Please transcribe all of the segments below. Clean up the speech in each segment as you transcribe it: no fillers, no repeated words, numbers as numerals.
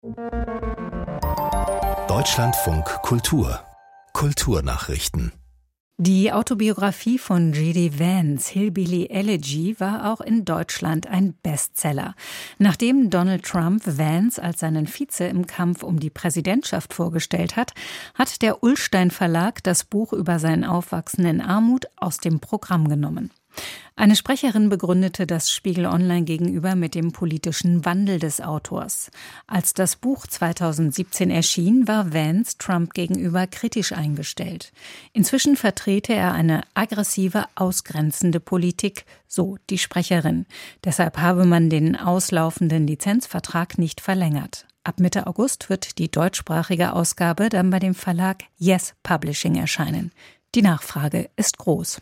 Deutschlandfunk Kultur. Kulturnachrichten. Die Autobiografie von J.D. Vance, Hillbilly Elegy, war auch in Deutschland ein Bestseller. Nachdem Donald Trump Vance als seinen Vize im Kampf um die Präsidentschaft vorgestellt hat, hat der Ullstein Verlag das Buch über sein Aufwachsen in Armut aus dem Programm genommen. Eine Sprecherin begründete das Spiegel Online gegenüber mit dem politischen Wandel des Autors. Als das Buch 2017 erschien, war Vance Trump gegenüber kritisch eingestellt. Inzwischen vertrete er eine aggressive, ausgrenzende Politik, so die Sprecherin. Deshalb habe man den auslaufenden Lizenzvertrag nicht verlängert. Ab Mitte August wird die deutschsprachige Ausgabe dann bei dem Verlag Yes Publishing erscheinen. Die Nachfrage ist groß.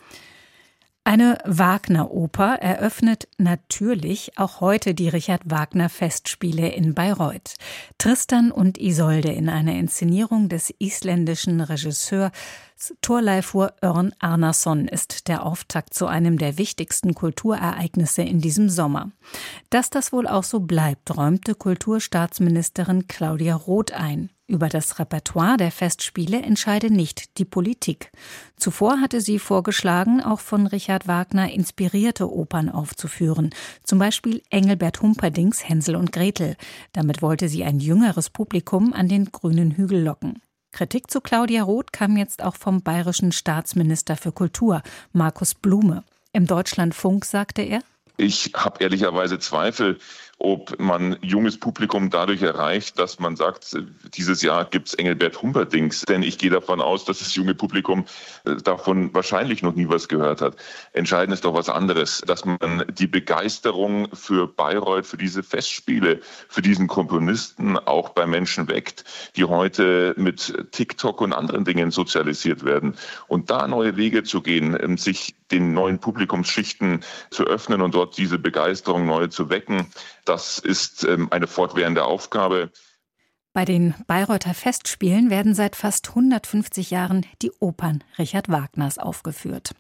Eine Wagner-Oper eröffnet natürlich auch heute die Richard-Wagner-Festspiele in Bayreuth. Tristan und Isolde in einer Inszenierung des isländischen Regisseurs Thorleifur Örn Arnarsson ist der Auftakt zu einem der wichtigsten Kulturereignisse in diesem Sommer. Dass das wohl auch so bleibt, räumte Kulturstaatsministerin Claudia Roth ein. Über das Repertoire der Festspiele entscheide nicht die Politik. Zuvor hatte sie vorgeschlagen, auch von Richard Wagner inspirierte Opern aufzuführen. Zum Beispiel Engelbert Humperdincks Hänsel und Gretel. Damit wollte sie ein jüngeres Publikum an den grünen Hügel locken. Kritik zu Claudia Roth kam jetzt auch vom bayerischen Staatsminister für Kultur, Markus Blume. Im Deutschlandfunk sagte er: Ich habe ehrlicherweise Zweifel, ob man junges Publikum dadurch erreicht, dass man sagt, dieses Jahr gibt's Engelbert Humperdincks. Denn ich gehe davon aus, dass das junge Publikum davon wahrscheinlich noch nie was gehört hat. Entscheidend ist doch was anderes, dass man die Begeisterung für Bayreuth, für diese Festspiele, für diesen Komponisten auch bei Menschen weckt, die heute mit TikTok und anderen Dingen sozialisiert werden. Und da neue Wege zu gehen, sich den neuen Publikumsschichten zu öffnen und dort diese Begeisterung neu zu wecken, das ist eine fortwährende Aufgabe. Bei den Bayreuther Festspielen werden seit fast 150 Jahren die Opern Richard Wagners aufgeführt.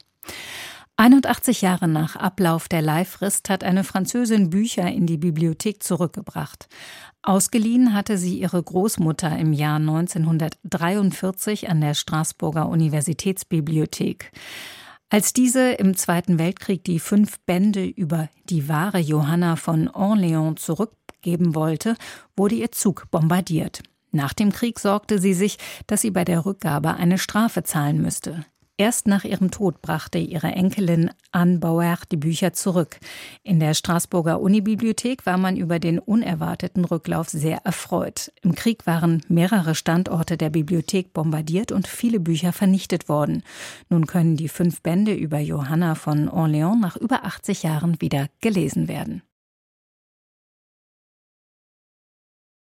81 Jahre nach Ablauf der Leihfrist hat eine Französin Bücher in die Bibliothek zurückgebracht. Ausgeliehen hatte sie ihre Großmutter im Jahr 1943 an der Straßburger Universitätsbibliothek. Als diese im Zweiten Weltkrieg die 5 Bände über die wahre Johanna von Orléans zurückgeben wollte, wurde ihr Zug bombardiert. Nach dem Krieg sorgte sie sich, dass sie bei der Rückgabe eine Strafe zahlen müsste. Erst nach ihrem Tod brachte ihre Enkelin Anne Bauer die Bücher zurück. In der Straßburger Unibibliothek war man über den unerwarteten Rücklauf sehr erfreut. Im Krieg waren mehrere Standorte der Bibliothek bombardiert und viele Bücher vernichtet worden. Nun können die 5 Bände über Johanna von Orléans nach über 80 Jahren wieder gelesen werden.